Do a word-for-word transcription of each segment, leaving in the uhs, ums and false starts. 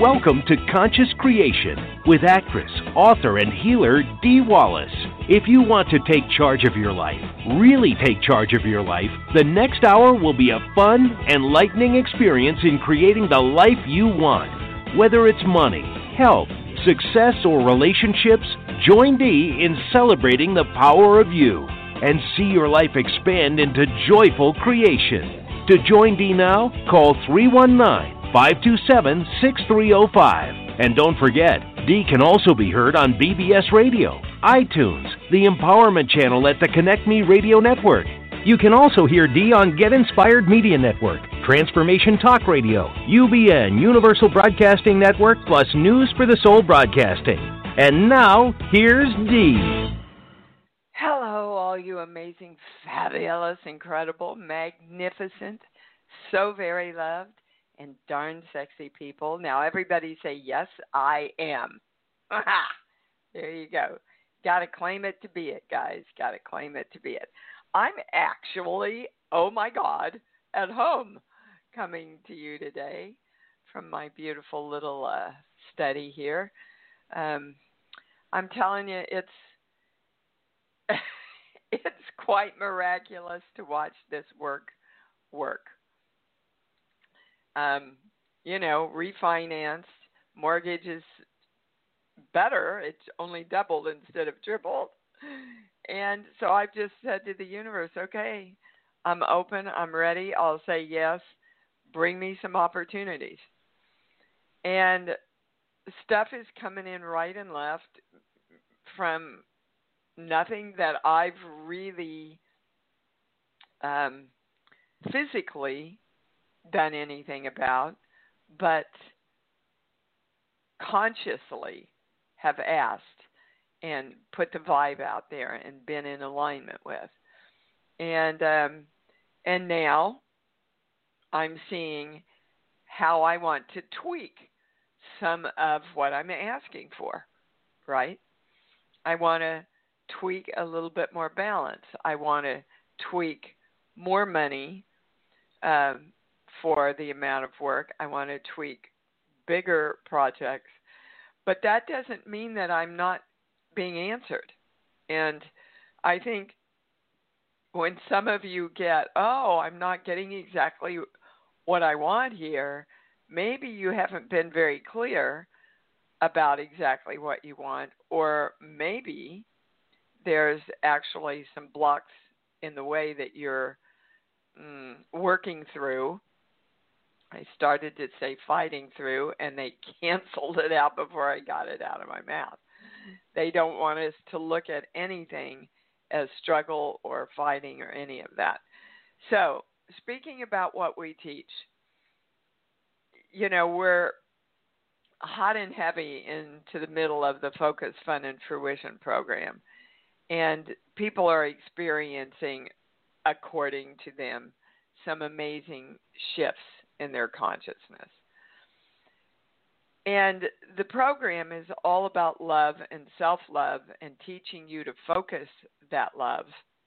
Welcome to Conscious Creation with actress, author, and healer Dee Wallace. If you want to take charge of your life, really take charge of your life, the next hour will be a fun, enlightening experience in creating the life you want. Whether it's money, health, success, or relationships, join Dee in celebrating the power of you and see your life expand into joyful creation. To join Dee now, call three one nine, five two seven, six three zero five. And don't forget, Dee can also be heard on B B S Radio, iTunes, the Empowerment Channel at the Connect Me Radio Network. You can also hear Dee on Get Inspired Media Network, Transformation Talk Radio, U B N, Universal Broadcasting Network, plus News for the Soul Broadcasting. And now, here's Dee. Hello, all you amazing, fabulous, incredible, magnificent, so very loved, and darn sexy people. Now, everybody say, yes, I am. There you go. Got to claim it to be it, guys. Got to claim it to be it. I'm actually, oh my God, at home coming to you today from my beautiful little uh, study here. Um, I'm telling you, it's it's quite miraculous to watch this work work. Um, you know, refinanced, mortgage is better. It's only doubled instead of tripled. And so I've just said to the universe, okay, I'm open, I'm ready, I'll say yes, bring me some opportunities. And stuff is coming in right and left from nothing that I've really um, physically done anything about, but consciously have asked and put the vibe out there and been in alignment with. And um, and now I'm seeing how I want to tweak some of what I'm asking for, right? I want to tweak a little bit more balance. I want to tweak more money um, for the amount of work. I want to tweak bigger projects. But that doesn't mean that I'm not being answered. And I think when some of you get, oh, I'm not getting exactly what I want here, maybe you haven't been very clear about exactly what you want, or maybe there's actually some blocks in the way that you're mm, working through. I started to say fighting through, and they canceled it out before I got it out of my mouth. They don't want us to look at anything as struggle or fighting or any of that. So, speaking about what we teach, you know, we're hot and heavy into the middle of the Focus, Fun, and Fruition program. And people are experiencing, according to them, some amazing shifts in their consciousness. And the program is all about love and self-love and teaching you to focus that love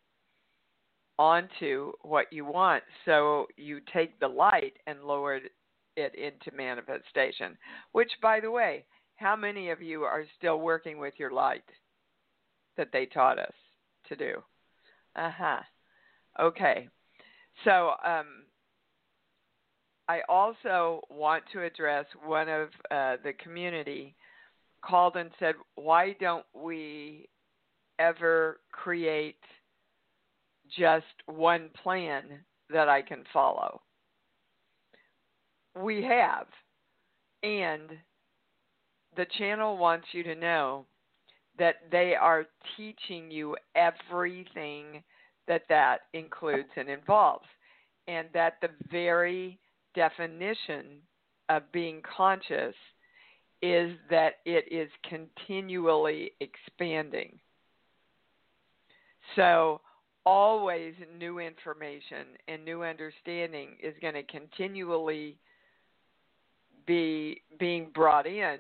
onto what you want. So you take the light and lower it into manifestation, which, by the way, how many of you are still working with your light that they taught us to do? Uh-huh. Okay. So um, I also want to address one of uh, the community called and said, why don't we ever create just one plan that I can follow? We have. And the channel wants you to know that they are teaching you everything that that includes and involves, and that the very definition of being conscious is that it is continually expanding. So always new information and new understanding is going to continually be being brought in.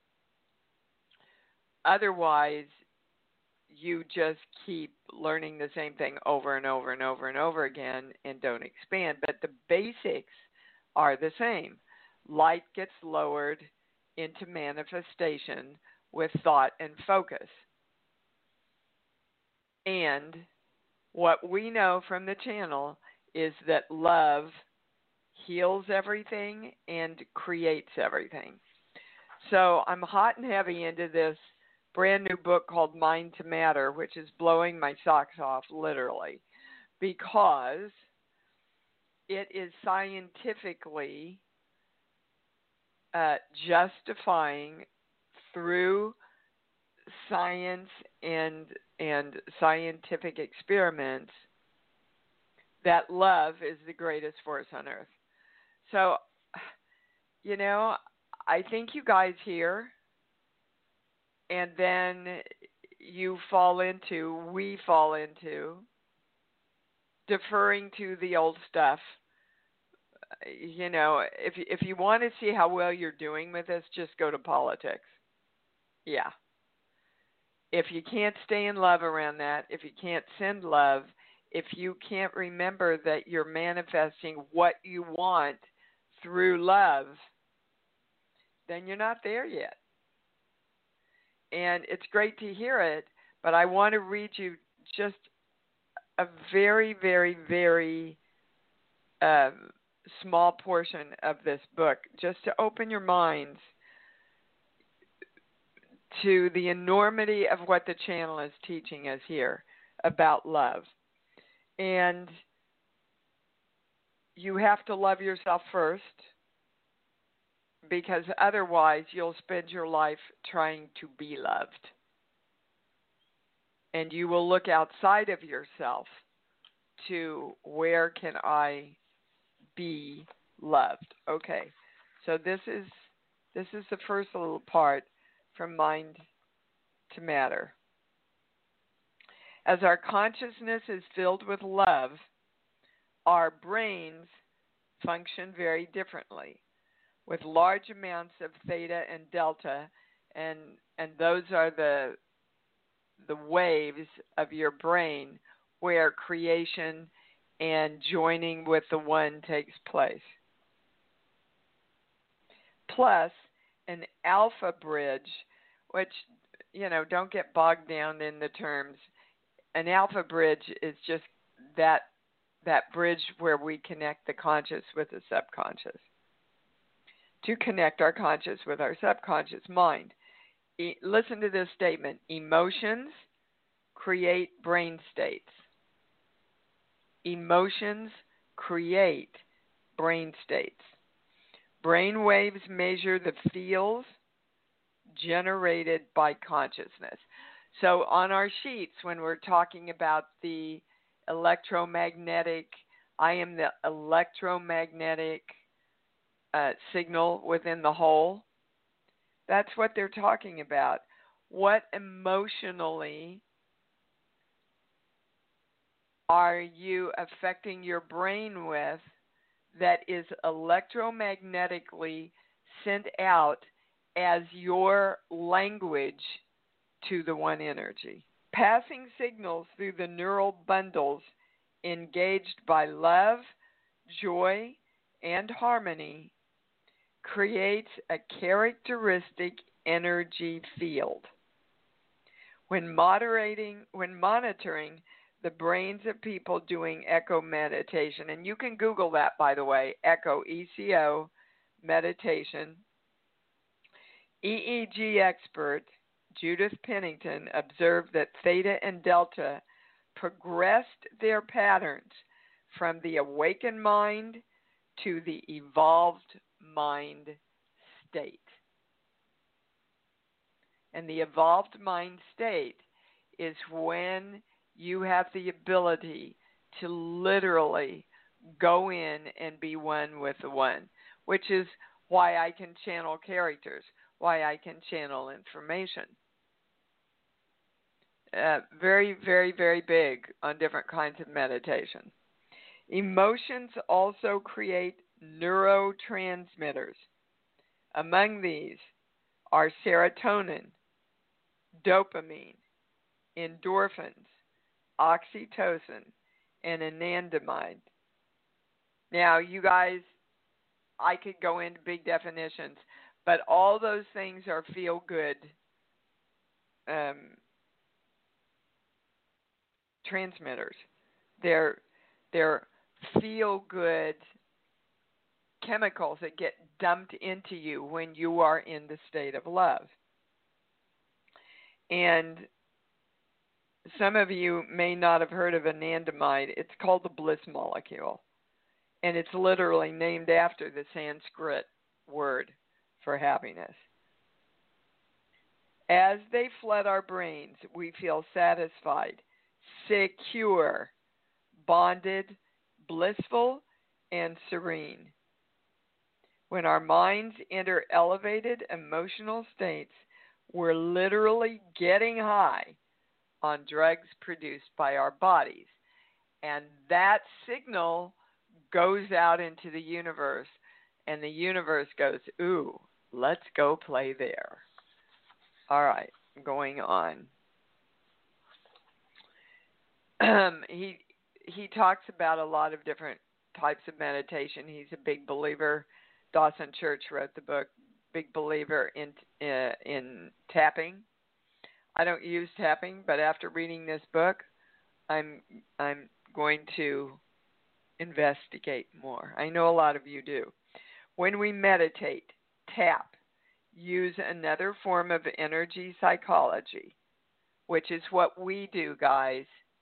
Otherwise, you just keep learning the same thing over and over and over and over again and don't expand. But the basics are the same. Light gets lowered into manifestation with thought and focus. And what we know from the channel is that love heals everything and creates everything. So I'm hot and heavy into this brand new book called Mind to Matter, which is blowing my socks off, literally, because it is scientifically uh, justifying through science and and scientific experiments that love is the greatest force on earth. So, you know, I think you guys hear, and then you fall into, we fall into, deferring to the old stuff. You know, if if you want to see how well you're doing with this, just go to politics. Yeah. If you can't stay in love around that, if you can't send love, if you can't remember that you're manifesting what you want through love, then you're not there yet. And it's great to hear it, but I want to read you just a very, very, very um, small portion of this book, just to open your minds to the enormity of what the channel is teaching us here about love. And you have to love yourself first, because otherwise you'll spend your life trying to be loved. And you will look outside of yourself to where can I be loved. Okay, so this is this is the first little part from Mind to Matter. As our consciousness is filled with love, our brains function very differently, with large amounts of theta and delta, and and those are the the waves of your brain where creation and joining with the one takes place. Plus an alpha bridge, which, you know, don't get bogged down in the terms. An alpha bridge is just that that bridge where we connect the conscious with the subconscious, to connect our conscious with our subconscious mind. E- listen to this statement. Emotions create brain states. Emotions create brain states. Brain waves measure the fields generated by consciousness. So on our sheets, when we're talking about the electromagnetic, I am the electromagnetic uh, signal within the whole, that's what they're talking about. What emotionally are you affecting your brain with that is electromagnetically sent out as your language to the one energy? Passing signals through the neural bundles engaged by love, joy, and harmony creates a characteristic energy field. When moderating, when monitoring the brains of people doing echo meditation, and you can Google that, by the way, echo, E C O, meditation, E E G expert Judith Pennington observed that theta and delta progressed their patterns from the awakened mind to the evolved mind state. And the evolved mind state is when you have the ability to literally go in and be one with the one, which is why I can channel characters, why I can channel information. Uh, very, very, very big on different kinds of meditation. Emotions also create neurotransmitters. Among these are serotonin, dopamine, endorphins, oxytocin, and anandamide. Now, you guys, I could go into big definitions, But all those things are feel-good um, transmitters. They're they're feel-good chemicals that get dumped into you when you are in the state of love. And some of you may not have heard of anandamide. It's called the bliss molecule. And it's literally named after the Sanskrit word for happiness. As they flood our brains, we feel satisfied, secure, bonded, blissful, and serene. When our minds enter elevated emotional states, we're literally getting high on drugs produced by our bodies. And that signal goes out into the universe, and the universe goes, ooh, let's go play there. All right, going on. Um, he he talks about a lot of different types of meditation. He's a big believer. Dawson Church wrote the book, big believer in uh, in tapping. I don't use tapping, but after reading this book, I'm I'm going to investigate more. I know a lot of you do. When we meditate, tap, use another form of energy psychology, which is what we do, guys.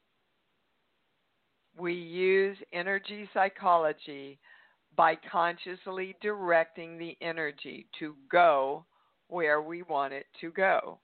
We use energy psychology by consciously directing the energy to go where we want it to go.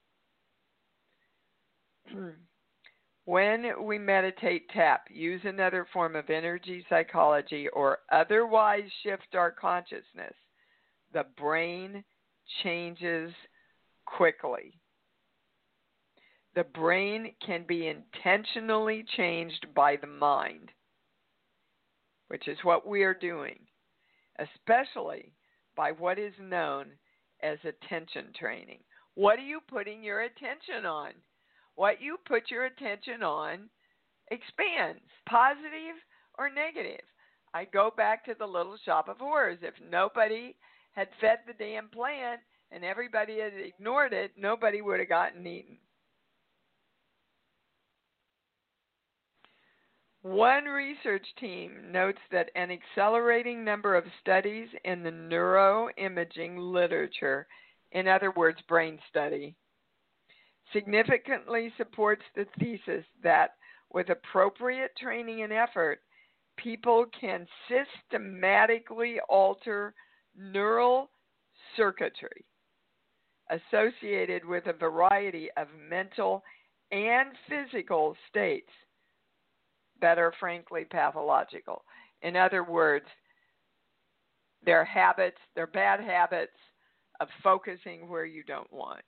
When we meditate, tap, use another form of energy psychology, or otherwise shift our consciousness, the brain changes quickly. The brain can be intentionally changed by the mind, which is what we are doing, especially by what is known as attention training. What are you putting your attention on? What you put your attention on expands, positive or negative. I go back to the Little Shop of Horrors. If nobody had fed the damn plant and everybody had ignored it, nobody would have gotten eaten. One research team notes that an accelerating number of studies in the neuroimaging literature, in other words, brain study, significantly supports the thesis that with appropriate training and effort, people can systematically alter neural circuitry associated with a variety of mental and physical states that are frankly pathological. In other words, their habits, their bad habits of focusing where you don't want.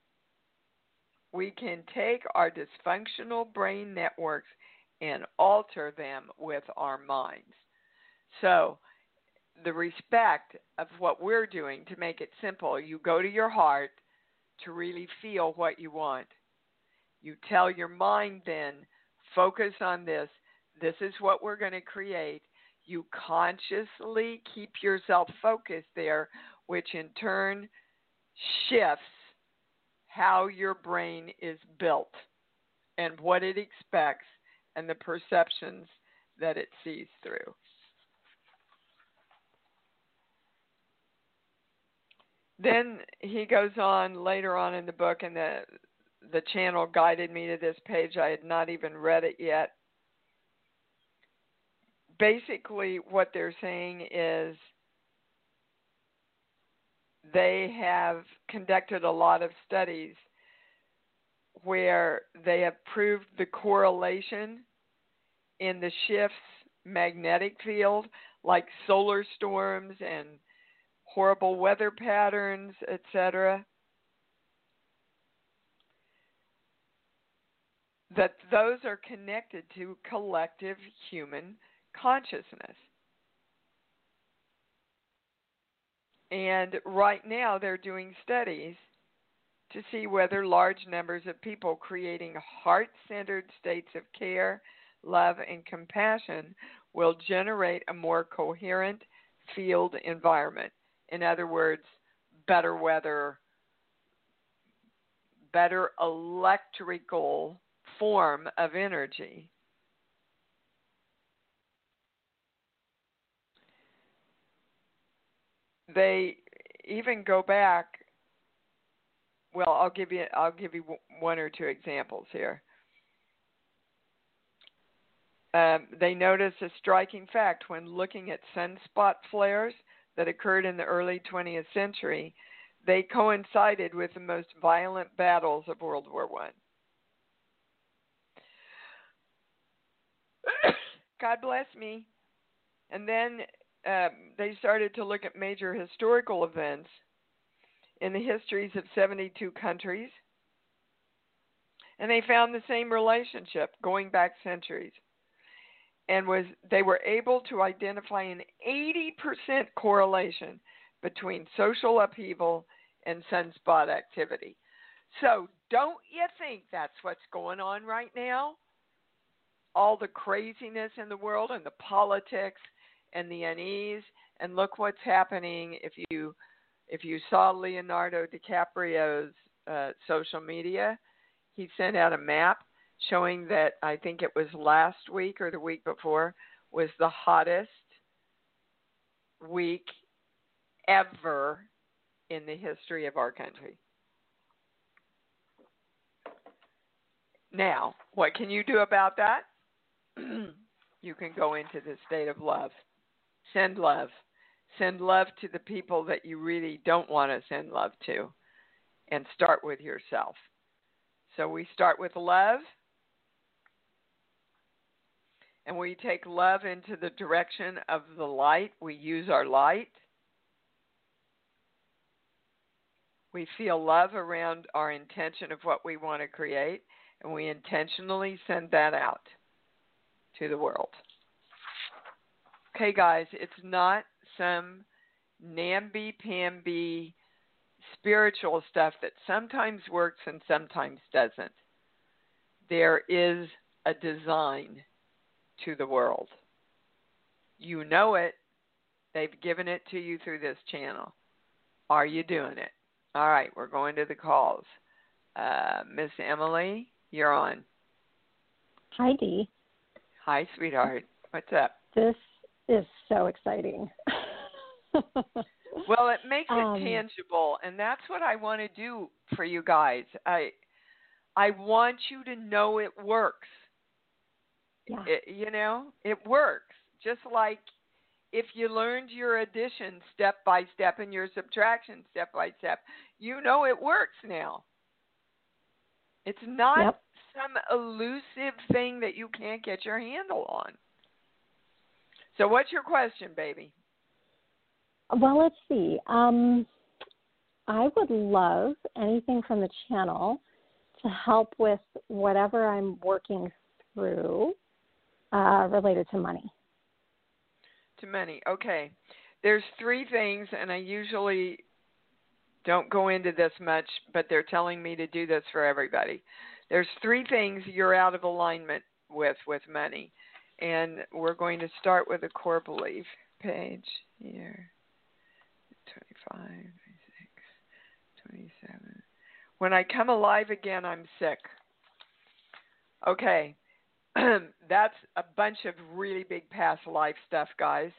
We can take our dysfunctional brain networks and alter them with our minds. So, the respect of what we're doing, to make it simple, you go to your heart to really feel what you want. You tell your mind then, focus on this. This is what we're going to create. You consciously keep yourself focused there, which in turn shifts how your brain is built and what it expects and the perceptions that it sees through. Then he goes on later on in the book, and the the channel guided me to this page. I had not even read it yet. Basically, what they're saying is they have conducted a lot of studies where they have proved the correlation in the shift's magnetic field, like solar storms and horrible weather patterns, et cetera, that those are connected to collective human consciousness. And right now they're doing studies to see whether large numbers of people creating heart-centered states of care, love, and compassion will generate a more coherent field environment. In other words, better weather, better electrical form of energy. They even go back. Well, I'll give you I'll give you one or two examples here. Um, they noticed a striking fact when looking at sunspot flares that occurred in the early twentieth century. They coincided with the most violent battles of World War One. God bless me. And then um, they started to look at major historical events in the histories of seventy-two countries, and they found the same relationship going back centuries. And was they were able to identify an eighty percent correlation between social upheaval and sunspot activity. So don't you think that's what's going on right now? All the craziness in the world and the politics and the unease, and look what's happening. If you if you saw Leonardo DiCaprio's uh, social media, he sent out a map showing that, I think it was last week or the week before, was the hottest week ever in the history of our country. Now, what can you do about that? You can go into the state of love. Send love. Send love to the people that you really don't want to send love to, and start with yourself. So we start with love, and we take love into the direction of the light. We use our light. We feel love around our intention of what we want to create, and we intentionally send that out to the world. Okay, guys, it's not some namby-pamby spiritual stuff that sometimes works and sometimes doesn't. There is a design to the world. You know it. They've given it to you through this channel. Are you doing it? All right, we're going to the calls. Uh, Miss Emily, you're on. Hi, Dee. Hi, sweetheart. What's up? This is so exciting. Well, it makes it um, tangible, and that's what I want to do for you guys. I I want you to know it works. Yeah. It, you know, it works. Just like if you learned your addition step by step and your subtraction step by step, you know it works now. It's not yep. some elusive thing that you can't get your handle on. So what's your question, baby? Well, let's see. Um, I would love anything from the channel to help with whatever I'm working through uh, related to money. To money. Okay. There's three things, and I usually don't go into this much, but they're telling me to do this for everybody. There's three things you're out of alignment with with money. And we're going to start with a core belief page here. twenty-five, twenty-six, twenty-seven. When I come alive again, I'm sick. Okay. That's a bunch of really big past life stuff, guys.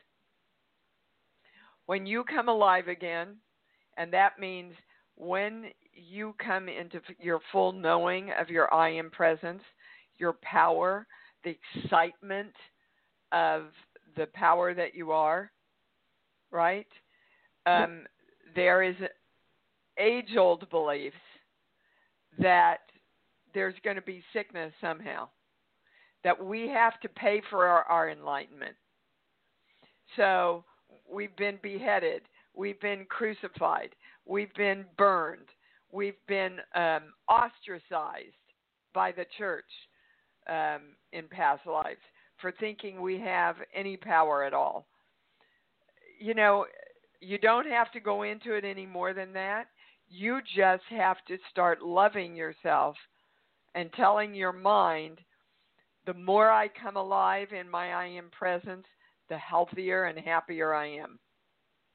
When you come alive again, and that means when you come into your full knowing of your I am presence, your power, the excitement of the power that you are, right? Um, there is age-old beliefs that there's going to be sickness somehow, that we have to pay for our, our enlightenment. So we've been beheaded, we've been crucified, we've been burned, we've been um, ostracized by the church um, in past lives for thinking we have any power at all. You know, you don't have to go into it any more than that. You just have to start loving yourself and telling your mind, the more I come alive in my I am presence, the healthier and happier I am.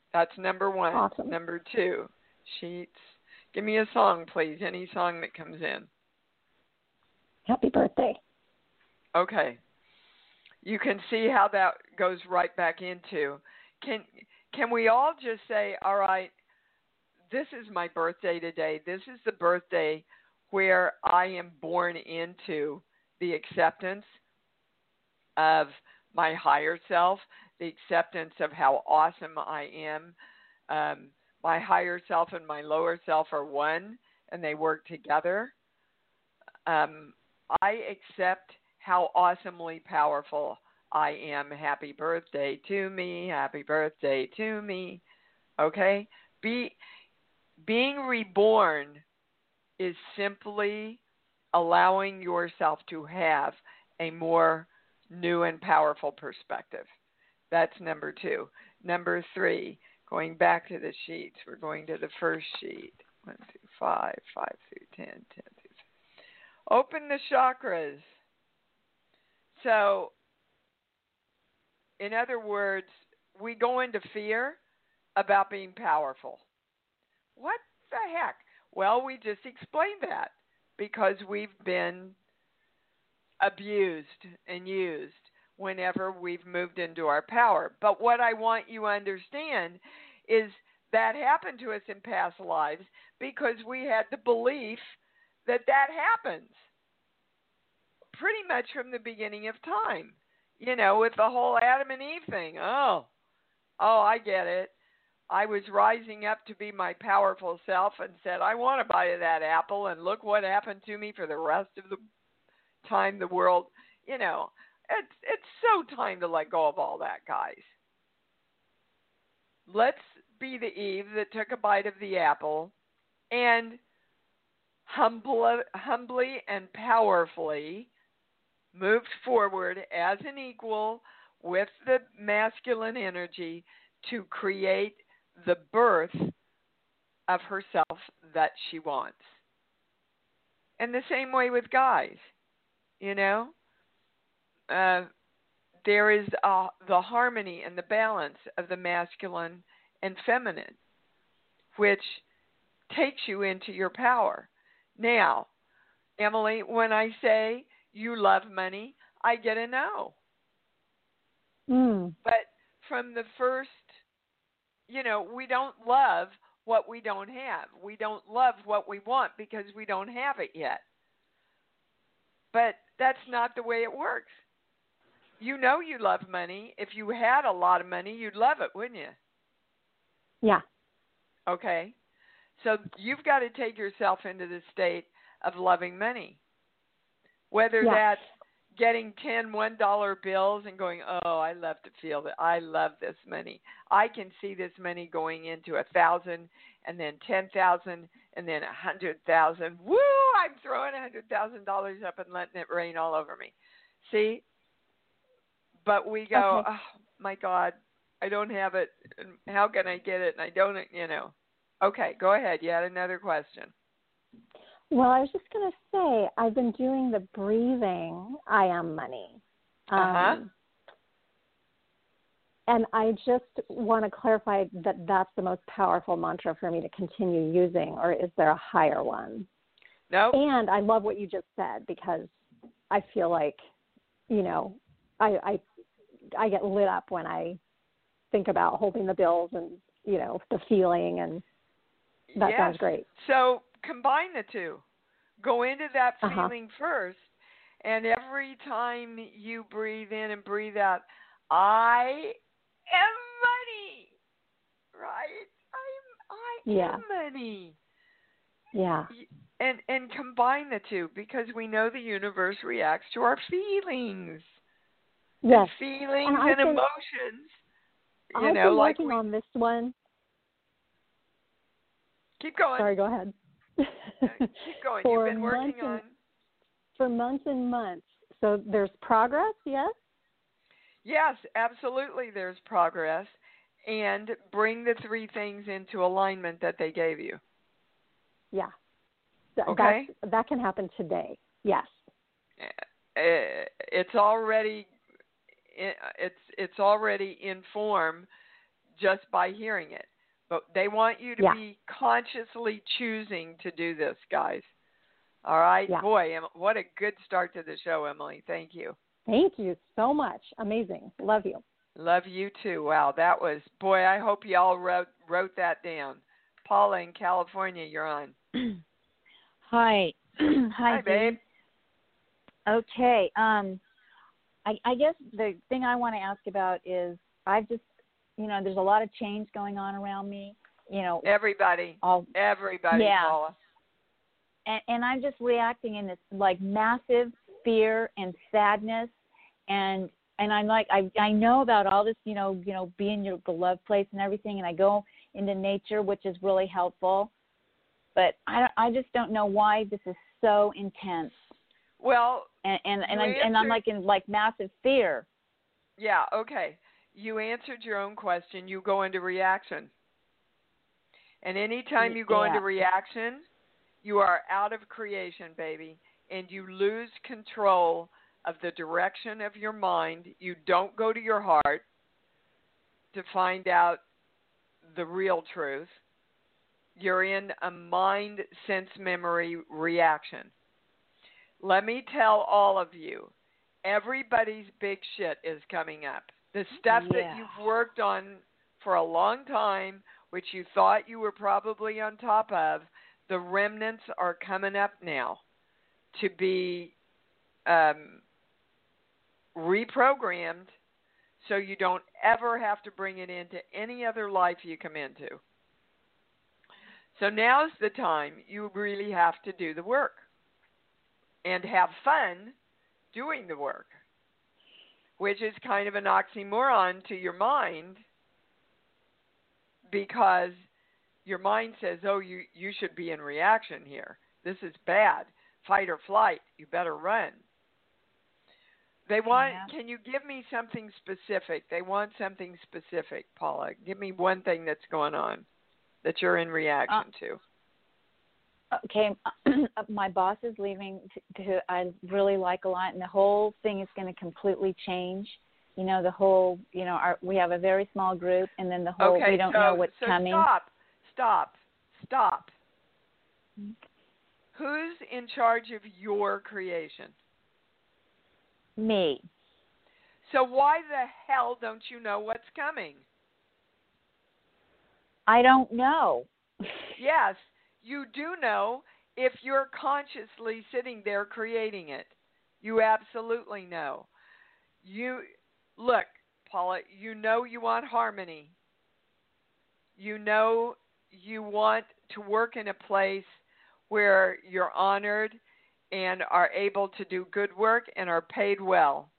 That's number one. Awesome. Number two, sheets. Give me a song, please. Any song that comes in. Happy birthday. Okay. You can see how that goes right back into. Can can we all just say, all right, this is my birthday today. This is the birthday where I am born into the acceptance of my higher self, the acceptance of how awesome I am. Um, my higher self and my lower self are one, and they work together. Um, I accept how awesomely powerful I am. Happy birthday to me. Happy birthday to me. Okay? Be, being reborn is simply allowing yourself to have a more new and powerful perspective. That's number two. Number three, going back to the sheets, we're going to the first sheet. One through five, five through ten, ten through five. Open the chakras. So, in other words, we go into fear about being powerful. What the heck? Well, we just explained that because we've been abused and used whenever we've moved into our power. But what I want you to understand is that happened to us in past lives because we had the belief that that happens pretty much from the beginning of time. You know, with the whole Adam and Eve thing. Oh, oh, I get it. I was rising up to be my powerful self and said, I want to buy that apple, and look what happened to me for the rest of the time the world, you know, it's it's so time to let go of all that, guys. Let's be the Eve that took a bite of the apple and humble, humbly and powerfully moved forward as an equal with the masculine energy to create the birth of herself that she wants. And the same way with guys, you know. Uh, there is uh, the harmony and the balance of the masculine and feminine, which takes you into your power. Now, Emily, when I say you love money, I get a no. Mm. But from the first, you know, we don't love what we don't have. We don't love what we want because we don't have it yet. But that's not the way it works. You know you love money. If you had a lot of money, you'd love it, wouldn't you? Yeah. Okay. So you've got to take yourself into the state of loving money. Whether yeah. that's getting ten one dollar bills and going, oh, I love to feel that. I love this money. I can see this money going into a thousand and then ten thousand and then a hundred thousand. Woo! I'm throwing a hundred thousand dollars up and letting it rain all over me. See? But we go, okay. oh my God, I don't have it. How can I get it? And I don't, you know. Okay, go ahead. You had another question. Well, I was just going to say, I've been doing the breathing, I am money. Um, uh-huh. And I just want to clarify that that's the most powerful mantra for me to continue using, or is there a higher one? No. And I love what you just said because I feel like, you know, I, I I get lit up when I think about holding the bills and, you know, the feeling, and that yes. sounds great. So combine the two. Go into that uh-huh. feeling first, and every time you breathe in and breathe out, I am money, right? I'm, I yeah. am money. Yeah. And and combine the two because we know the universe reacts to our feelings. Yes. And feelings and, and been, emotions. You I've know, been like working we, on this one. Keep going. Sorry, go ahead. Keep going. For You've been working and, on. For months and months. So there's progress, yes? Yes, absolutely there's progress. And bring the three things into alignment that they gave you. Yeah. Th- okay. That's, that can happen today. Yes. It's already it's it's already in form. just by hearing it. But they want you to yeah. be consciously choosing to do this, guys. All right? Yeah. Boy, what a good start to the show, Emily. Thank you. Thank you so much. Amazing. Love you. Love you too. Wow, that was, boy, I hope you all wrote, wrote that down. Paula in California, you're on. Hi. Hi, Hi, babe. Okay. Um, I, I guess the thing I want to ask about is I've just, you know, there's a lot of change going on around me. You know, everybody, all, everybody, yeah. Paula. And, and I'm just reacting in this like massive fear and sadness, and and I'm like I I know about all this, you know, you know, being your beloved place and everything, and I go into nature, which is really helpful, but I I just don't know why this is so intense. Well, and and and, I, answered, and I'm like in like massive fear. Yeah. Okay. You answered your own question. You go into reaction, and anytime you go yeah. into reaction, you are out of creation, baby, and you lose control of the direction of your mind. You don't go to your heart to find out the real truth. You're in a mind, sense, memory reaction. Let me tell all of you, everybody's big shit is coming up. The stuff yeah. that you've worked on for a long time, which you thought you were probably on top of, the remnants are coming up now to be um, reprogrammed so you don't ever have to bring it into any other life you come into. So now's the time you really have to do the work and have fun doing the work, which is kind of an oxymoron to your mind because your mind says, oh, you, you should be in reaction here. This is bad. Fight or flight. You better run. They want, yeah. Can you give me something specific? They want something specific, Paula. Give me one thing that's going on that you're in reaction uh, to. Okay, my boss is leaving to, to I really like a lot, and the whole thing is going to completely change. You know, the whole, you know, our, we have a very small group, and then the whole, okay, we don't so, know what's so coming. stop, stop, stop. Who's in charge of your creation? Me. So why the hell don't you know what's coming? I don't know. Yes, you do know if you're consciously sitting there creating it. You absolutely know. You look, Paula, you know you want harmony. You know you want to work in a place where you're honored and are able to do good work and are paid well.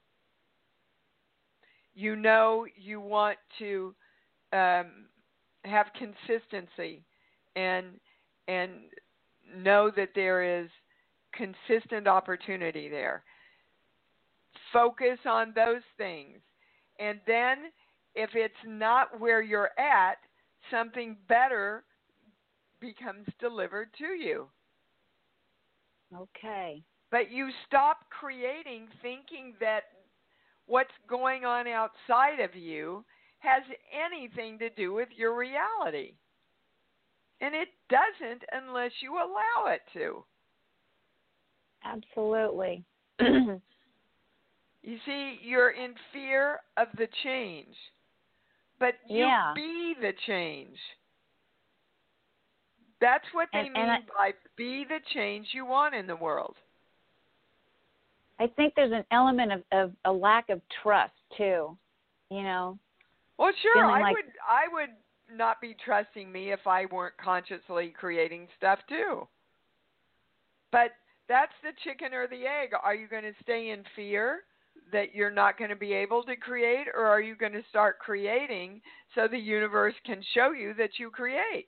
You know you want to um, have consistency and and know that there is consistent opportunity there. Focus on those things. And then if it's not where you're at, something better becomes delivered to you. Okay. But you stop creating thinking that what's going on outside of you has anything to do with your reality. And it doesn't unless you allow it to. Absolutely. You see, you're in fear of the change. But you yeah. be the change. That's what they and, mean and I, by be the change you want in the world. I think there's an element of, of a lack of trust too, you know. Well, sure, I like, would I would not be trusting me if I weren't consciously creating stuff too. But that's the chicken or the egg. Are you going to stay in fear that you're not going to be able to create, or are you going to start creating so the universe can show you that you create?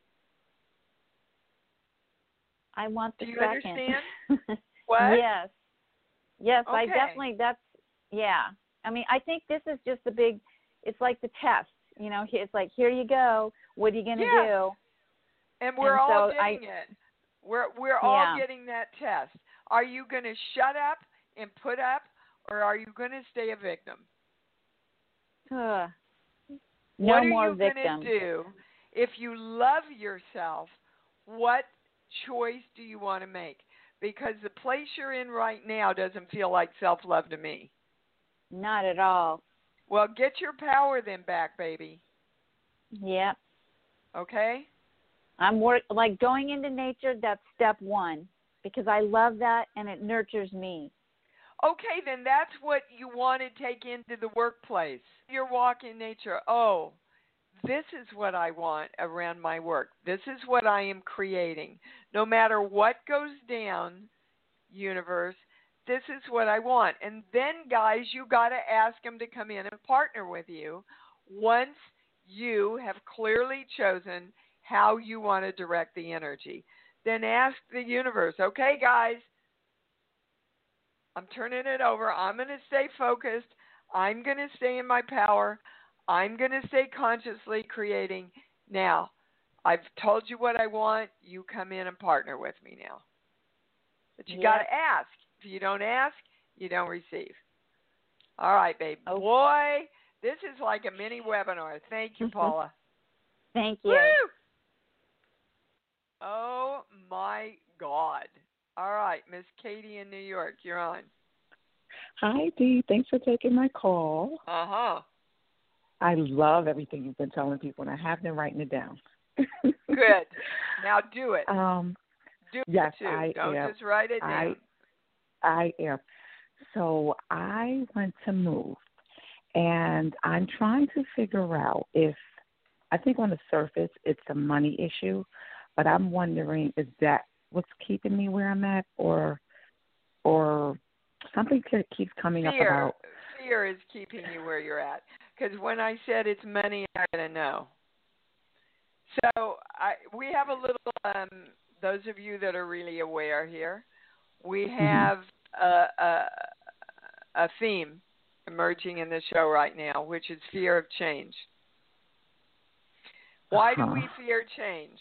I want the Do you second. understand? What? Yes. Yes, okay. I definitely, that's, yeah. I mean, I think this is just a big, it's like the test, you know, it's like, here you go. What are you going to yes. do? And we're and all so getting I, it. We're, we're all yeah. getting that test. Are you going to shut up and put up, or are you going to stay a victim? Uh, No what more are you victim. going to do if you love yourself? What choice do you want to make? Because the place you're in right now doesn't feel like self-love to me. Not at all. Well, get your power then back, baby. Yep. Okay? I'm work like going into nature, that's step one, because I love that and it nurtures me. Okay, then that's what you want to take into the workplace. Your walk in nature. Oh, this is what I want around my work. This is what I am creating. No matter what goes down, universe, this is what I want. And then, guys, you got to ask them to come in and partner with you once you have clearly chosen how you want to direct the energy. Then ask the universe, okay, guys, I'm turning it over. I'm going to stay focused. I'm going to stay in my power. I'm going to stay consciously creating. Now, I've told you what I want. You come in and partner with me now. But you Yep. got to ask. If you don't ask, you don't receive. All right, babe. Oh. Boy, this is like a mini webinar. Thank you, Paula. Thank you. Woo! Oh, my God. All right, Miss Katie in New York, you're on. Hi, Dee. Thanks for taking my call. Uh-huh. I love everything you've been telling people, and I have been writing it down. Good. Now do it. Um, do yes, it, too. I Don't am. just write it down. I, I am. So I want to move, and I'm trying to figure out if, I think on the surface it's a money issue, but I'm wondering, is that what's keeping me where I'm at, or or something that keeps coming Fear. up about? Fear is keeping you where you're at. Because when I said it's money, I didn't know. So I, we have a little, um, those of you that are really aware here, we have mm-hmm. a, a, a theme emerging in the show right now, which is fear of change. Why uh-huh. do we fear change?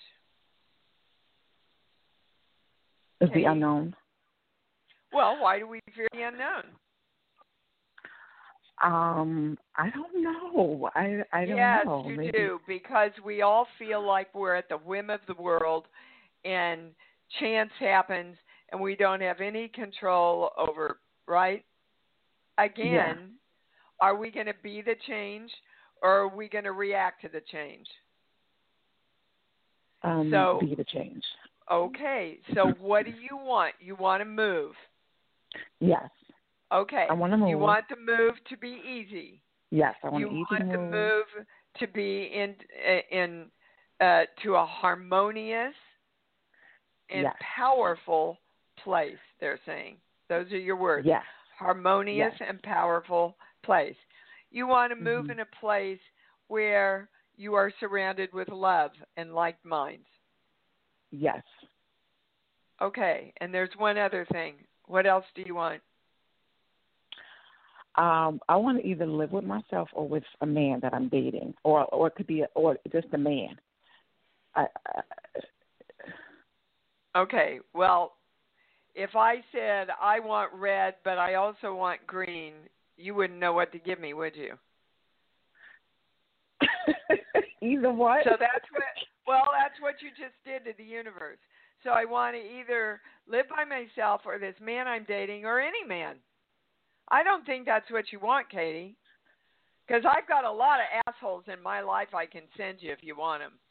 Is Okay. the unknown? Well, why do we fear the unknown? Um, I don't know. I I don't yes, know. Yes, you Maybe. do, because we all feel like we're at the whim of the world, and chance happens, and we don't have any control over, right? Again, yeah. Are we going to be the change, or are we going to react to the change? Um, so, be the change. Okay, so what do you want? You want to move? Yes. Okay. I want to move. You want the move to be easy. Yes, I want you to easy want move. the move to be in in uh, to a harmonious and yes. powerful place. They're saying those are your words. Yes. Harmonious yes. and powerful place. You want to move mm-hmm. in a place where you are surrounded with love and like minds. Yes. Okay, and there's one other thing. What else do you want? Um, I want to either live with myself or with a man that I'm dating, or or it could be a, or just a man. I, I, okay, well, if I said I want red, but I also want green, you wouldn't know what to give me, would you? Either one. So that's what. Well, that's what you just did to the universe. So I want to either live by myself or this man I'm dating or any man. I don't think that's what you want, Katie, because I've got a lot of assholes in my life I can send you if you want them.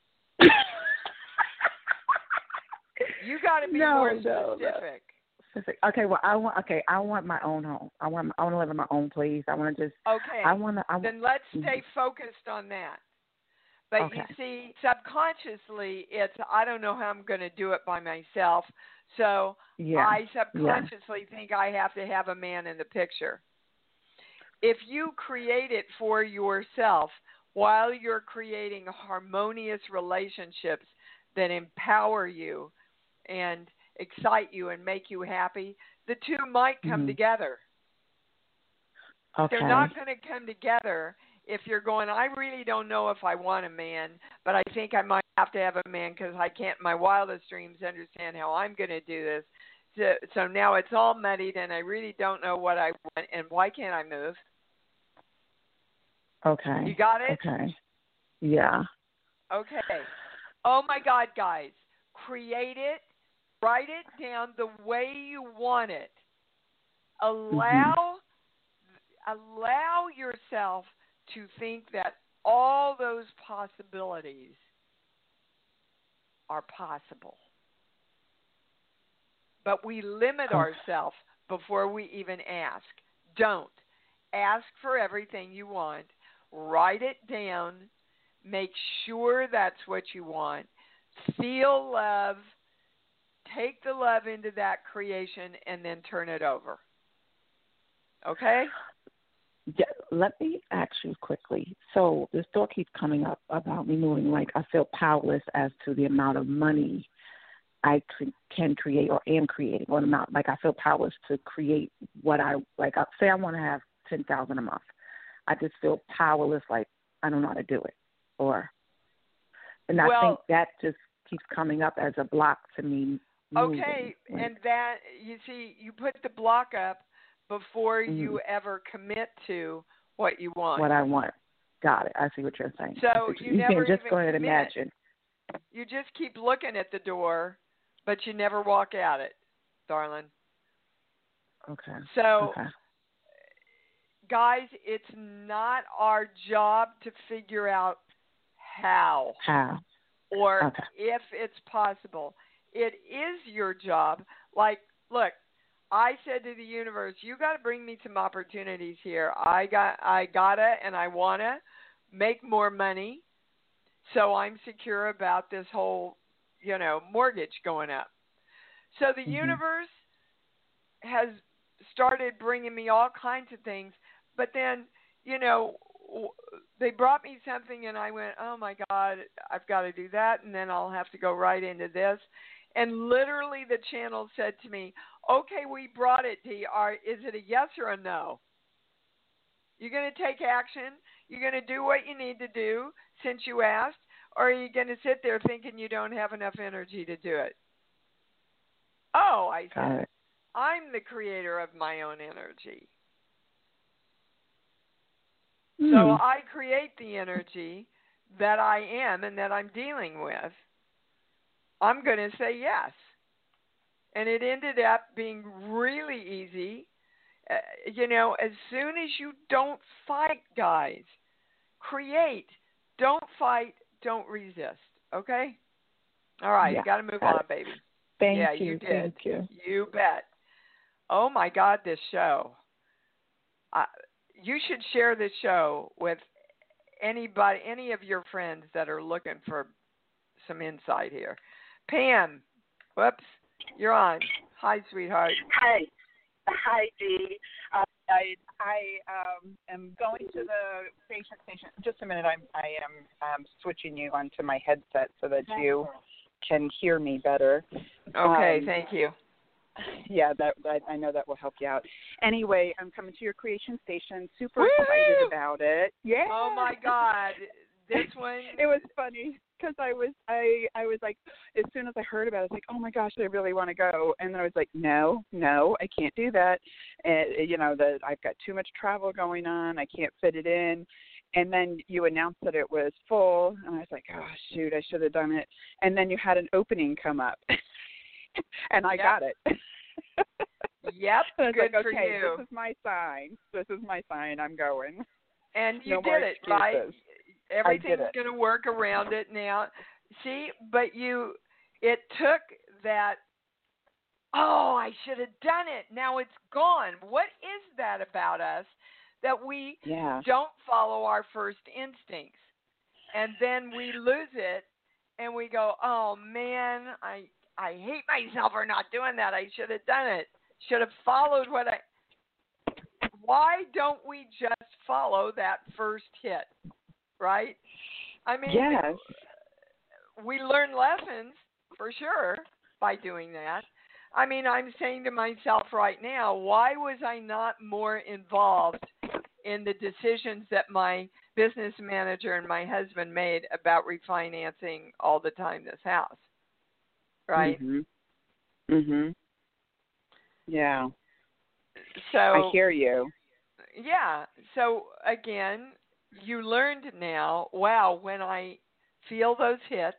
You got to be no, more no, specific. No. Okay, well, I want. Okay, I want my own home. I want. I want to live in my own place. I want to just. Okay. I want to. I, then let's stay focused on that. But okay. you see, subconsciously, it's I don't know how I'm going to do it by myself. So yeah. I subconsciously yeah. think I have to have a man in the picture. If you create it for yourself while you're creating harmonious relationships that empower you and excite you and make you happy, the two might come mm-hmm. together. Okay. They're not going to come together if you're going, I really don't know if I want a man, but I think I might have to have a man because I can't in my wildest dreams understand how I'm going to do this. So, so now it's all muddied and I really don't know what I want and why can't I move? Okay. You got it? Okay. Yeah. Okay. Oh my God, guys. Create it. Write it down the way you want it. Allow mm-hmm. allow yourself to think that all those possibilities are possible. But we limit oh. ourselves before we even ask. Don't. Ask for everything you want. Write it down. Make sure that's what you want. Feel love. Take the love into that creation and then turn it over. Okay? Yeah, let me ask you quickly. So this thought keeps coming up about me moving. Like, I feel powerless as to the amount of money I can create or am creating, or amount. Like, I feel powerless to create what I like. I, say I want to have ten thousand a month. I just feel powerless. Like, I don't know how to do it, or and I well, think that just keeps coming up as a block to me. Moving. Okay, like, and that you see, you put the block up before mm-hmm. you ever commit to what you want. What I want. Got it. I see what you're saying. So you, you never can just even go ahead and commit. imagine. You just keep looking at the door, but you never walk out it, darling. Okay. So, okay. guys, it's not our job to figure out how. How. Or okay. if it's possible. It is your job. Like, look, I said to the universe, you got to bring me some opportunities here. I got, I gotta, and I wanna make more money, so I'm secure about this whole, you know, mortgage going up. So the mm-hmm. universe has started bringing me all kinds of things, but then, you know, they brought me something, and I went, oh my God, I've got to do that, and then I'll have to go right into this. And literally the channel said to me, okay, we brought it, Dee. Are, is it a yes or a no? You're going to take action? You're going to do what you need to do since you asked? Or are you going to sit there thinking you don't have enough energy to do it? Oh, I said, I'm the creator of my own energy. Mm. So I create the energy that I am and that I'm dealing with. I'm going to say yes. And it ended up being really easy. Uh, you know, as soon as you don't fight, guys, create. Don't fight. Don't resist. Okay? All right. Yeah, you got to move on, it. baby. Thank yeah, you. you did. Thank you. You bet. Oh, my God, this show. Uh, you should share this show with anybody, any of your friends that are looking for some insight here. Pam, whoops, you're on. Hi, sweetheart. Hi. Hi, Dee. Uh, I I um, am going to the patient station. Just a minute. I'm I am um, switching you onto my headset so that you can hear me better. Okay, um, thank you. Yeah, that, that I know that will help you out. Anyway, I'm coming to your creation station. Super Woo! excited about it. Yeah. Oh my God, this one. It was funny because I was I I was like, as soon as I heard about it, I was like, oh my gosh, I really want to go. And then I was like, no, no, I can't do that. And you know, that I've got too much travel going on. I can't fit it in. And then you announced that it was full, and I was like, oh shoot, I should have done it. And then you had an opening come up. And I yep. got it. Yep, I was good like, for okay, you. This is my sign. This is my sign. I'm going. And you no did it, right? Everything's going to work around it now. See, but you, it took that, oh, I should have done it. Now it's gone. What is that about us that we yeah. don't follow our first instincts? And then we lose it and we go, oh, man, I I hate myself for not doing that. I should have done it. Should have followed what I... Why don't we just follow that first hit, right? I mean, yes. we learn lessons, for sure, by doing that. I mean, I'm saying to myself right now, why was I not more involved in the decisions that my business manager and my husband made about refinancing all the time this house? Right? Mhm. Mhm. Yeah. So I hear you. Yeah. So again, you learned now, wow, when I feel those hits,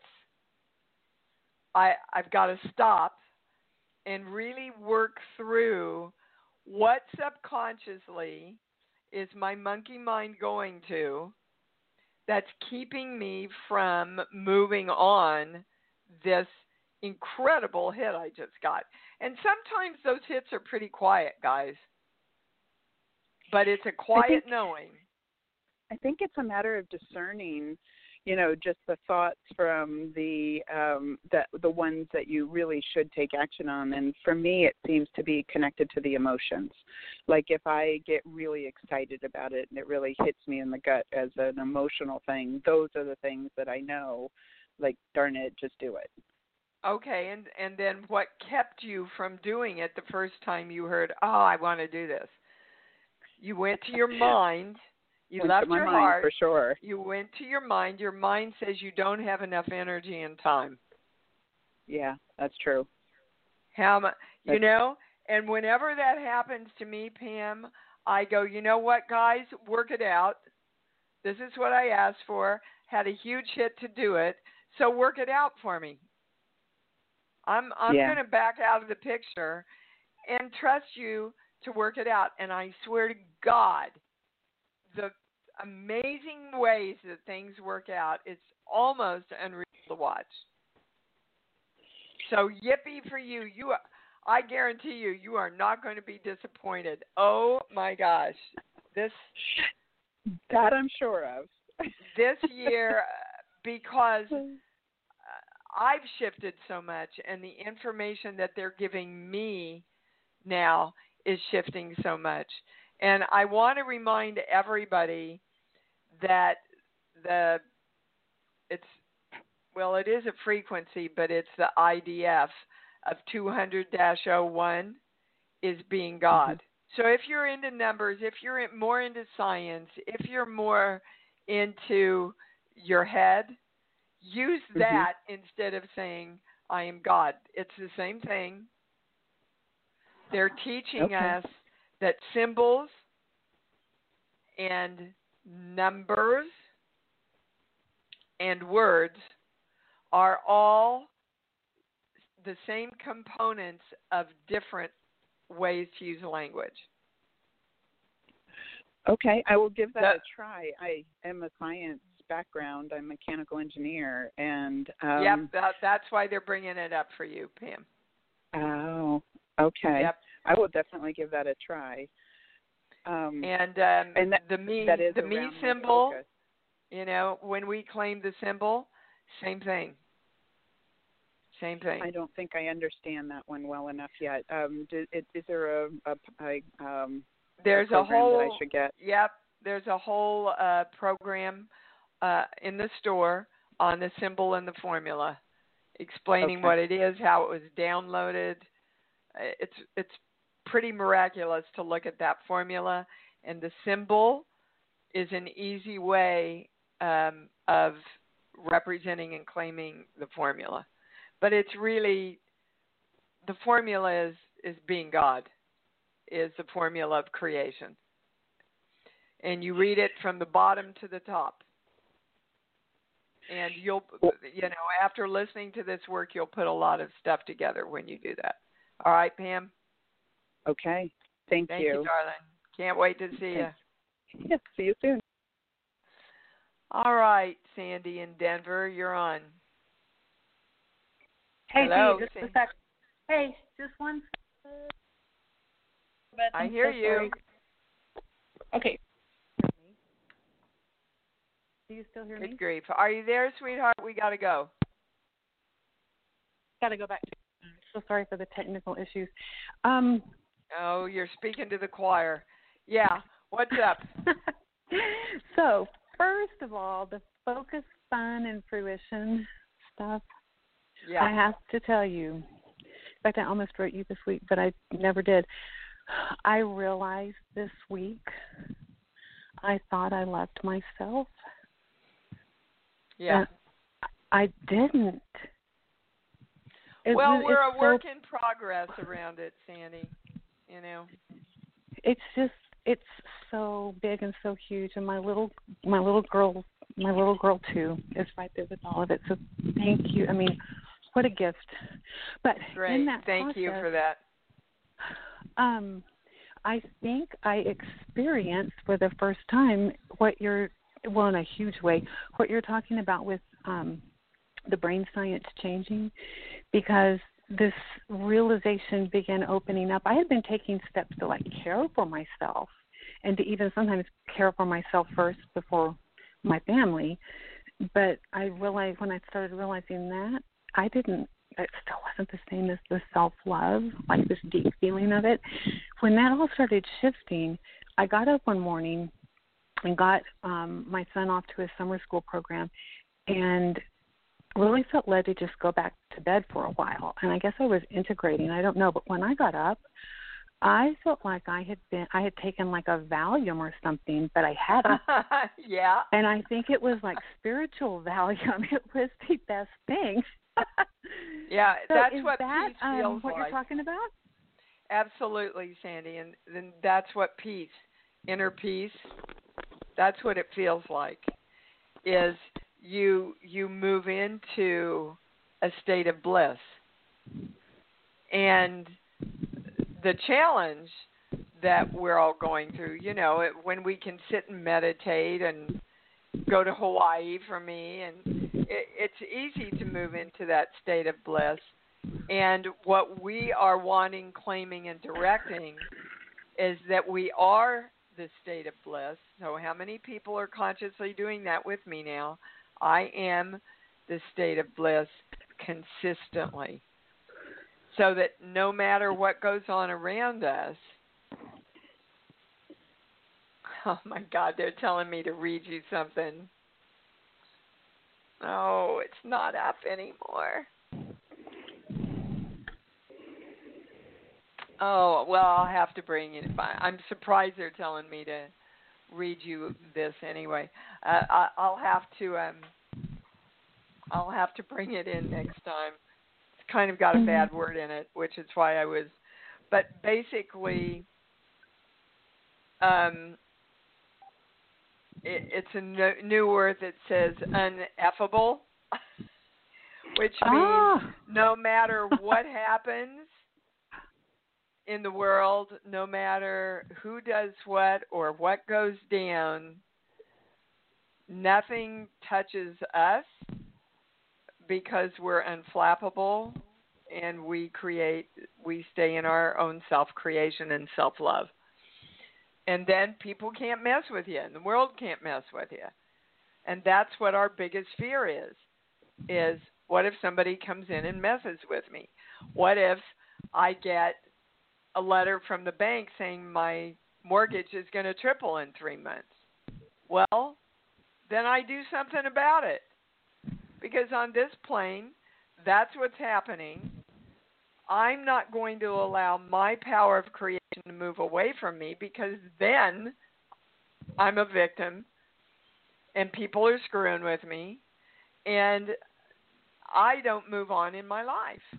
I, I've got to stop and really work through what subconsciously is my monkey mind going to that's keeping me from moving on this incredible hit I just got. And sometimes those hits are pretty quiet, guys. But it's a quiet I think, knowing. I think it's a matter of discerning, you know, just the thoughts from the um, the the ones that you really should take action on. And for me, it seems to be connected to the emotions. Like if I get really excited about it and it really hits me in the gut as an emotional thing, those are the things that I know, like, darn it, just do it. Okay, and, and then what kept you from doing it the first time you heard, oh, I want to do this? You went to your mind. You went left to my your mind, heart. for sure. You went to your mind. Your mind says you don't have enough energy and time. Yeah, that's true. How much, you know? And whenever that happens to me, Pam, I go, you know what, guys? Work it out. This is what I asked for. Had a huge hit to do it, so work it out for me. I'm I'm yeah. going to back out of the picture and trust you to work it out. And I swear to God, the amazing ways that things work out, it's almost unreal to watch. So yippee for you. You, I guarantee you, you are not going to be disappointed. Oh, my gosh. This That I'm sure of. This year, because I've shifted so much, and the information that they're giving me now is shifting so much. And I want to remind everybody that the it's well, it is a frequency, but it's the I D F of two hundred dash oh one is being God. Mm-hmm. So if you're into numbers, if you're more into science, if you're more into your head, use that mm-hmm. instead of saying, I am God. It's the same thing. They're teaching okay. us that symbols and numbers and words are all the same components of different ways to use language. Okay, I will give that, that a try. I am a science background. I'm a mechanical engineer, and um, yep, that, that's why they're bringing it up for you, Pam. Oh, okay. Yep. I will definitely give that a try. Um, and um, and that, the me, that is the me symbol. You know, when we claim the symbol, same thing. Same thing. I don't think I understand that one well enough yet. Um, do, is, is there a, a, a um, there's a, a whole that I should get? Yep, there's a whole uh, program uh, in the store on the symbol and the formula, explaining okay. what it is, how it was downloaded. It's it's pretty miraculous to look at that formula, and the symbol is an easy way um, of representing and claiming the formula. But it's really, the formula is, is being God, is the formula of creation. And you read it from the bottom to the top. And you'll, you know, after listening to this work, you'll put a lot of stuff together when you do that. All right, Pam? Okay. Thank, Thank you. you, darling. Can't wait to see you. Yeah, see you soon. All right, Sandy in Denver, you're on. Hey, Hello, Dee, just a sec. Hey, just one. I hear so you. sorry. Okay. Do you still hear Good me? grief. Are you there, sweetheart? We got to go. Got to go back. I'm so sorry for the technical issues. Um, oh, you're speaking to the choir. Yeah. What's up? So, first of all, the focus, fun, and fruition stuff. Yeah. I have to tell you, in fact, I almost wrote you this week, but I never did. I realized this week I thought I loved myself. Yeah. I didn't. It well, was, we're a so, work in progress around it, Sandy. You know. It's just it's so big and so huge, and my little my little girl my little girl too is right there with all of it. So thank you. I mean, what a gift. But Great. in that Thank process, you for that. Um, I think I experienced for the first time what you're, well, in a huge way, what you're talking about with um, the brain science changing, because this realization began opening up. I had been taking steps to like care for myself and to even sometimes care for myself first before my family. But I realized when I started realizing that, I didn't, it still wasn't the same as the self-love, like this deep feeling of it. When that all started shifting, I got up one morning and got um, my son off to his summer school program and really felt led to just go back to bed for a while. And I guess I was integrating, I don't know, but when I got up, I felt like I had been, I had taken like a Valium or something, but I hadn't. Yeah. And I think it was like spiritual Valium. It was the best thing. Yeah, so that's is what that, peace um, feels what like. you're talking about? Absolutely, Sandy, and then that's what peace, inner peace, that's what it feels like. Is you you move into a state of bliss, and the challenge that we're all going through, you know, it, when we can sit and meditate and go to Hawaii for me, and it, it's easy to move into that state of bliss. And what we are wanting, claiming, and directing is that we are the state of bliss. So how many people are consciously doing that with me now? I am the state of bliss consistently. So that no matter what goes on around us, oh my God, they're telling me to read you something. Oh, it's not up anymore. Oh, well, I'll have to bring it. I'm surprised they're telling me to read you this anyway. Uh, I, I'll have to. Um, I'll have to bring it in next time. It's kind of got a bad word in it, which is why I was. But basically, um, it, it's a no, new word that says ineffable, which means ah. no matter what happens in the world, no matter who does what or what goes down, nothing touches us because we're unflappable and we create, we stay in our own self-creation and self-love. And then people can't mess with you and the world can't mess with you. And that's what our biggest fear is, is what if somebody comes in and messes with me? What if I get a letter from the bank saying my mortgage is going to triple in three months. Well, then I do something about it. Because on this plane, that's what's happening. I'm not going to allow my power of creation to move away from me, because then I'm a victim and people are screwing with me and I don't move on in my life.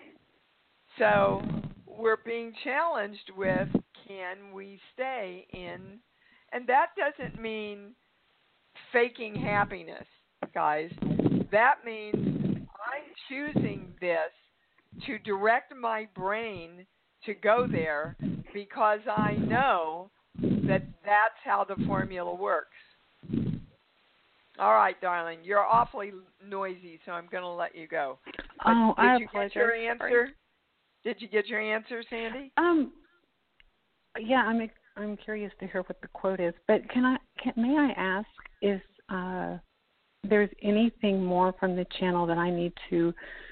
So we're being challenged with, can we stay in, and that doesn't mean faking happiness, guys. That means I'm choosing this to direct my brain to go there because I know that that's how the formula works. All right, darling, you're awfully noisy, so I'm going to let you go. But oh, did I you apologize. get your answer? Did you get your answer, Sandy? Um, yeah, I'm I'm curious to hear what the quote is. But can I can may I ask if uh, there's anything more from the channel that I need to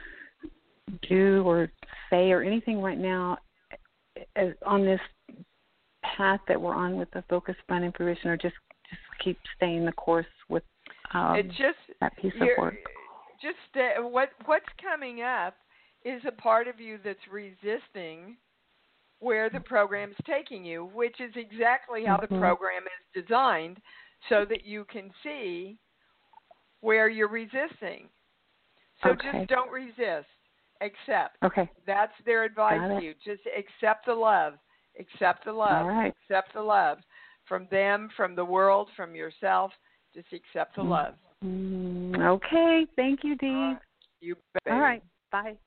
do or say or anything right now as, on this path that we're on with the focus, fun, and fruition, or just just keep staying the course with um, it's just, that piece of work? Just uh, what what's coming up is a part of you that's resisting where the program's taking you, which is exactly how mm-hmm. the program is designed, so that you can see where you're resisting. So okay. just don't resist. Accept. Okay. That's their advice to you. Just accept the love. Accept the love. All right. Accept the love from them, from the world, from yourself. Just accept the love. Mm, okay. Thank you, Dee. Uh, you bet, baby. All right. Bye.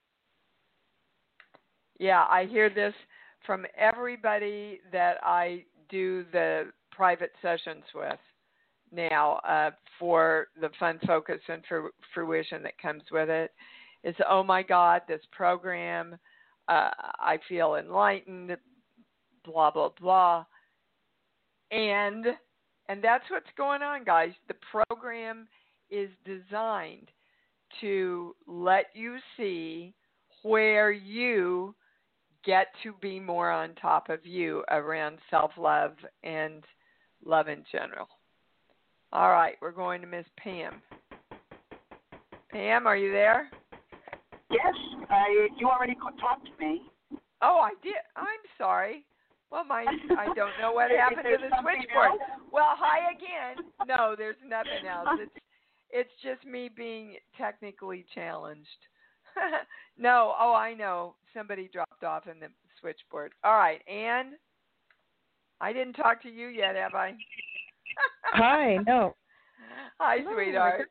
Yeah, I hear this from everybody that I do the private sessions with now uh, for the fun, focus, and fru- fruition that comes with it. Is, oh my God, this program, uh, I feel enlightened, blah, blah, blah. And and that's what's going on, guys. The program is designed to let you see where you get to be more on top of you around self-love and love in general. All right, we're going to Miss Pam. Pam, are you there? Yes, I, you already talked to me. Oh, I did. I'm sorry. Well, my I don't know what happened to the switchboard. Else? Well, hi again. No, there's nothing else. It's it's just me being technically challenged. No, oh, I know. Somebody dropped off in the switchboard. All right, Anne, I didn't talk to you yet, have I? Hi, no. Hi, No, sweetheart.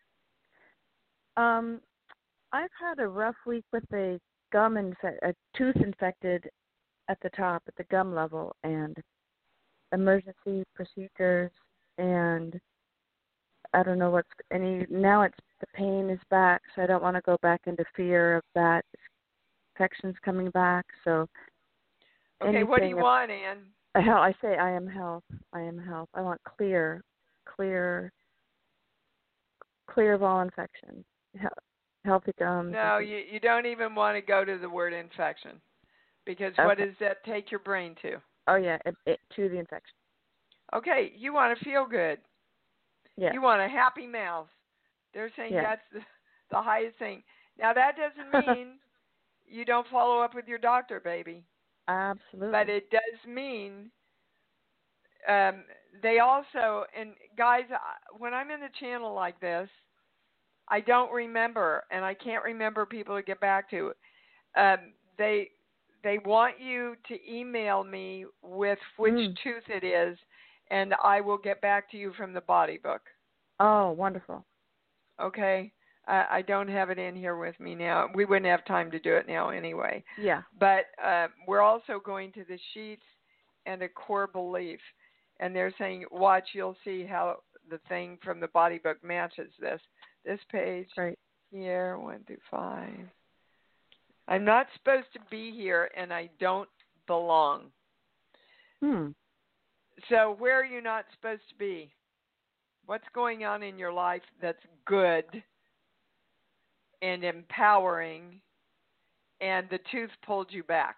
Um, I've had a rough week with a gum infe- a tooth infected at the top, at the gum level, and emergency procedures, and I don't know what's any. Now it's the pain is back, so I don't want to go back into fear of that infections coming back. So, okay, what do you want, Anne? Hell, I say I am health. I am health. I want clear, clear, clear of all infection. He- healthy gums. No, you you don't even want to go to the word infection, because okay. What does that take your brain to? Oh yeah, it, it, to the infection. Okay, you want to feel good. Yeah. You want a happy mouth. They're saying yeah. that's the, the highest thing. Now, that doesn't mean you don't follow up with your doctor, baby. Absolutely. But it does mean um, they also, and guys, when I'm in the channel like this, I don't remember, and I can't remember people to get back to. Um, they they want you to email me with which mm. tooth it is, and I will get back to you from the body book. Oh, wonderful. Okay. I, I don't have it in here with me now. We wouldn't have time to do it now anyway. Yeah. But uh, we're also going to the sheets and a core belief. And they're saying, watch, you'll see how the thing from the body book matches this. This page right. here, one through five. I'm not supposed to be here, and I don't belong. Hmm. So where are you not supposed to be? What's going on in your life that's good and empowering, and the tooth pulled you back?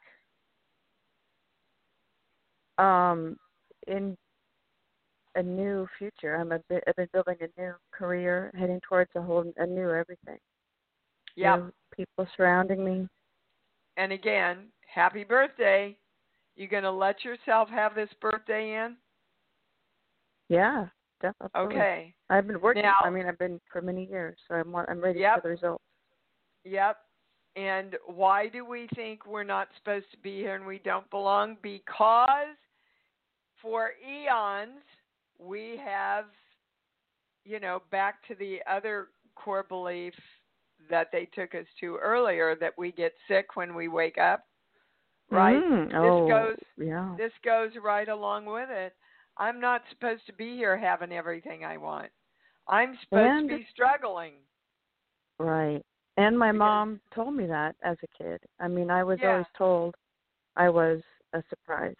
Um, in a new future, I'm a bit, I've been building a new career, heading towards a whole a new everything. Yeah. People surrounding me. And again, happy birthday. You going to let yourself have this birthday in? Yeah, definitely. Okay. I've been working. Now, I mean, I've been for many years, so I'm I'm ready yep. for the results. Yep. And why do we think we're not supposed to be here and we don't belong? Because for eons we have, you know, back to the other core belief that they took us to earlier, that we get sick when we wake up. Right? Mm, this oh, goes yeah. This goes right along with it. I'm not supposed to be here having everything I want. I'm supposed and, to be struggling. Right. And my because, mom told me that as a kid. I mean, I was yeah. always told I was a surprise.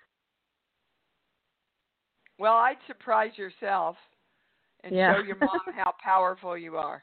Well, I'd surprise yourself and yeah. show your mom how powerful you are.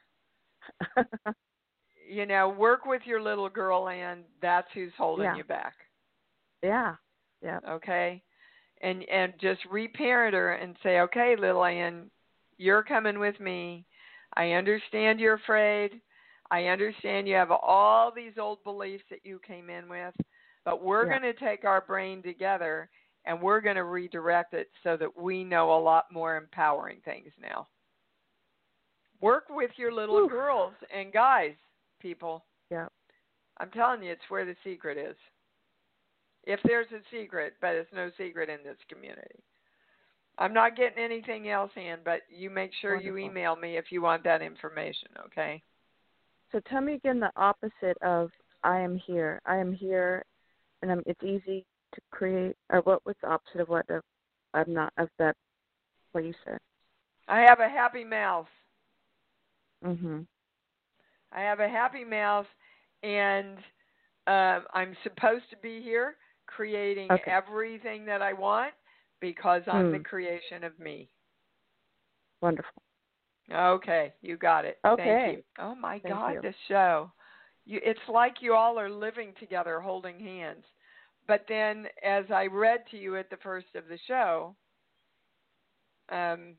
You know, work with your little girl, and that's who's holding yeah. you back. Yeah. Yeah. Okay? And and just reparent her and say, okay, little Ann, you're coming with me. I understand you're afraid. I understand you have all these old beliefs that you came in with, but we're yeah. going to take our brain together and we're going to redirect it so that we know a lot more empowering things now. Work with your little Whew. girls and guys, people. Yeah. I'm telling you, it's where the secret is. If there's a secret, but it's no secret in this community. I'm not getting anything else in, but you make sure Wonderful. you email me if you want that information, okay? So tell me again the opposite of I am here. I am here, and I'm, it's easy to create. Or what was the opposite of what of, I'm not of that? What you said? I have a happy mouth. Mhm. I have a happy mouth, and uh, I'm supposed to be here creating okay. everything that I want because I'm mm. the creation of me. Wonderful. Okay, you got it. Okay. Thank you. Oh, my Thank God, you. this show. You, it's like you all are living together holding hands. But then, as I read to you at the first of the show, um,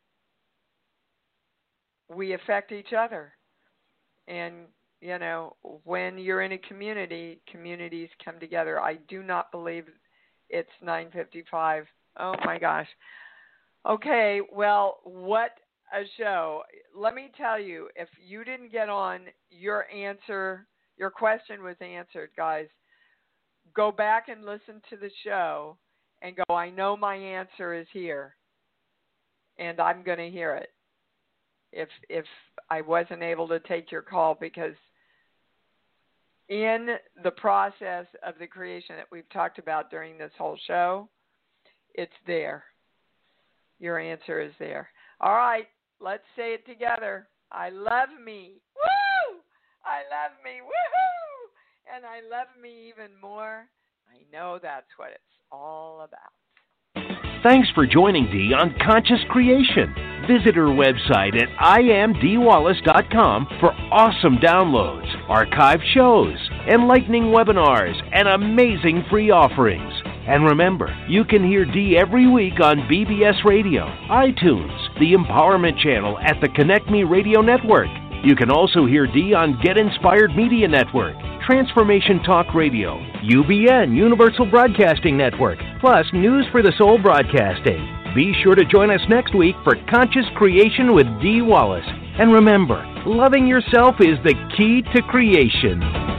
we affect each other. And, you know, when you're in a community, communities come together. I do not believe it's nine fifty-five. Oh, my gosh. Okay, well, what a show. Let me tell you, if you didn't get on, your answer, your question was answered, guys. Go back and listen to the show and go, I know my answer is here, and I'm going to hear it. If if I wasn't able to take your call, because in the process of the creation that we've talked about during this whole show, it's there. Your answer is there. All right, let's say it together. I love me. Woo! I love me. Woohoo! And I love me even more. I know that's what it's all about. Thanks for joining Dee on Conscious Creation. Visit her website at I am dee wallace dot com for awesome downloads, archived shows, enlightening webinars, and amazing free offerings. And remember, you can hear Dee every week on B B S Radio, iTunes, the Empowerment Channel at the Connect Me Radio Network. You can also hear Dee on Get Inspired Media Network, Transformation Talk Radio, U B N Universal Broadcasting Network, plus News for the Soul Broadcasting. Be sure to join us next week for Conscious Creation with Dee Wallace. And remember, loving yourself is the key to creation.